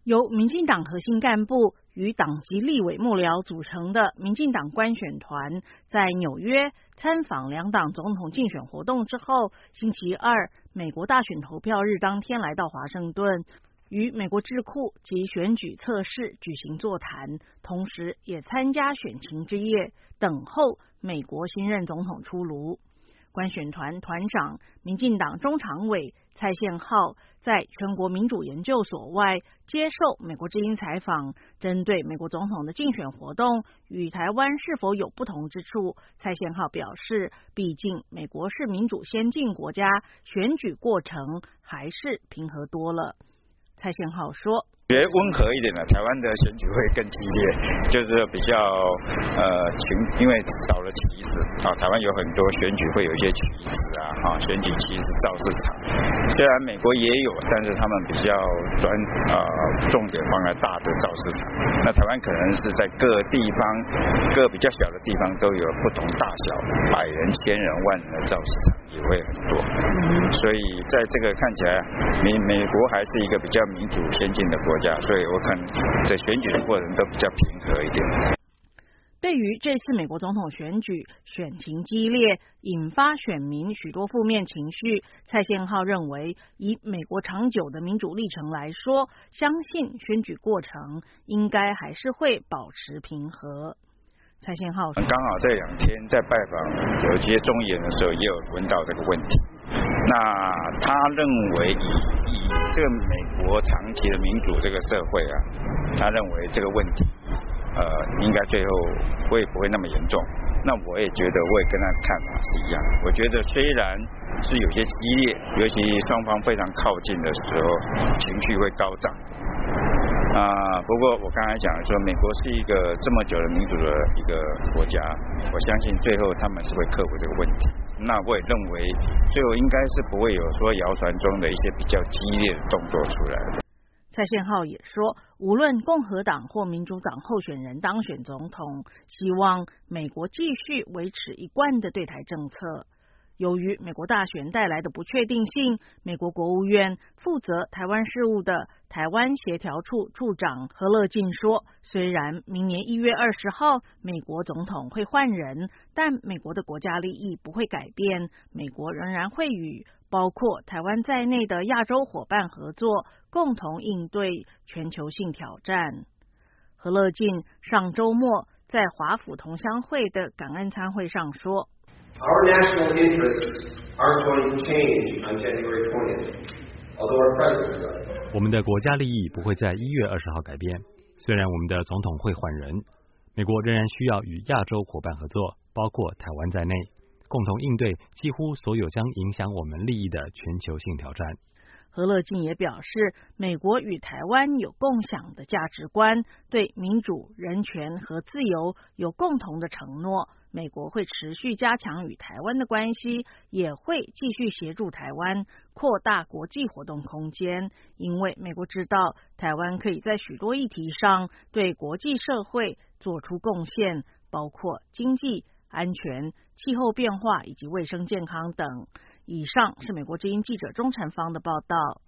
由民进党核心干部与党籍立委幕僚组成的民进党观选团，在纽约参访两党总统竞选活动之后，星期二美国大选投票日当天来到华盛顿，与美国智库及选举测试举行座谈，同时也参加选情之夜，等候美国新任总统出炉。观选团团长民进党中常委蔡宪浩在全国民主研究所外接受美国之音采访，针对美国总统的竞选活动与台湾是否有不同之处，蔡宪浩表示，毕竟美国是民主先进国家，选举过程还是平和多了。蔡宪浩说， 觉得温和一点的，台湾的选举会更激烈，就是比较因为少了歧视啊，台湾有很多选举会有一些歧视啊，选举歧视造市场。虽然美国也有，但是他们比较重点放在大的造市场。那台湾可能是在各地方各比较小的地方都有不同大小100人、1000人、10000人的造市场也会很多。所以在这个看起来，美国还是一个比较民主先进的国家，所以我看在选举的过程都比较平和一点。 对于这次美国总统选举选情激烈，引发选民许多负面情绪，蔡宪浩认为，以美国长久的民主历程来说，相信选举过程应该还是会保持平和。蔡宪浩说， 刚好这2天在拜访有些众议员的时候，也有问到这个问题。那他认为以这个美国长期的民主这个社会啊，他认为这个问题应该最后会不会那么严重？那我也觉得，我也跟他看法是一样。我觉得虽然是有些激烈，尤其双方非常靠近的时候，情绪会高涨。不过我刚才讲说，美国是一个这么久的民主的一个国家，我相信最后他们是会克服这个问题。那我也认为，最后应该是不会有说谣传中的一些比较激烈的动作出来的。 蔡宪浩也说，无论共和党或民主党候选人当选总统，希望美国继续维持一贯的对台政策。由于美国大选带来的不确定性，美国国务院负责台湾事务的台湾协调处处长何乐进说，虽然明年1月20号美国总统会换人，但美国的国家利益不会改变，美国仍然会与包括台湾在内的亚洲伙伴合作，共同应对全球性挑战。何乐进上周末在华府同乡会的感恩餐会上说， Our national interests aren't going to change on January 20th, although our president does. 我们的国家利益不会在1月20号改变，虽然我们的总统会换人，美国仍然需要与亚洲伙伴合作，包括台湾在内，共同应对几乎所有将影响我们利益的全球性挑战。 何乐进也表示，美国与台湾有共享的价值观，对民主、人权和自由有共同的承诺。美国会持续加强与台湾的关系，也会继续协助台湾扩大国际活动空间，因为美国知道台湾可以在许多议题上对国际社会做出贡献，包括经济、安全、气候变化以及卫生健康等。以上是美国之音记者钟晨芳的报道。